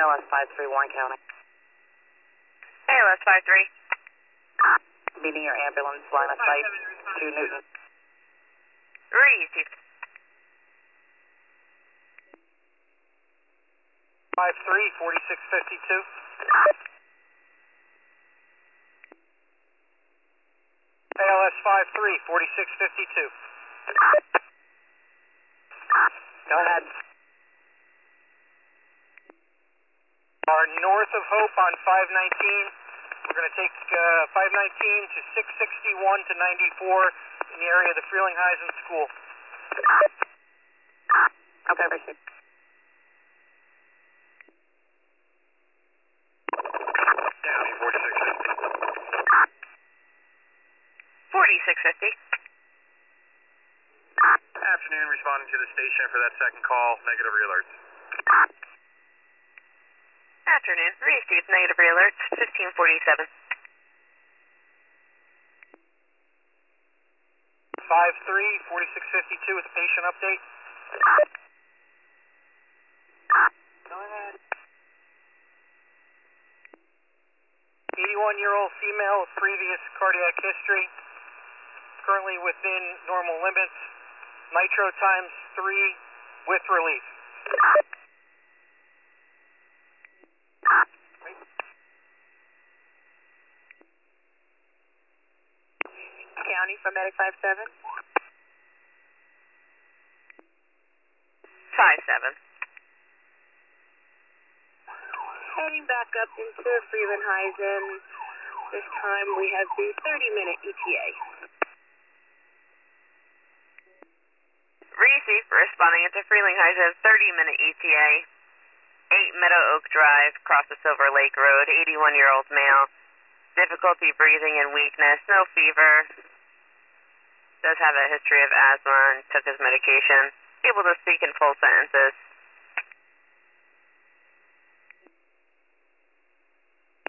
ALS 53, Warren County. ALS 53. Meeting your ambulance, line of sight to Newton. Received. 53, 4652. ALS 53, 4652. Go ahead. Are north of Hope on 519. We're going to take 519 to 661 to 94 in the area of the Frelinghuysen School. Okay, received. County 4650. 4650. Afternoon, responding to the station for that second call. Negative re-alerts. Afternoon. Received. Negative re-alerts. 1547. 53, 4652 with a patient update. Go ahead. 81-year-old female with previous cardiac history. Currently within normal limits. Nitro times 3 with relief. County for Medic 57. 57. Heading back up into Frelinghuysen. This time we have the 30-minute ETA. Received. Responding into Frelinghuysen. 30-minute ETA. 8 Meadow Oak Drive. Across the Silver Lake Road. 81-year-old male. Difficulty breathing and weakness. No fever. Does have a history of asthma and took his medication. Able to speak in full sentences.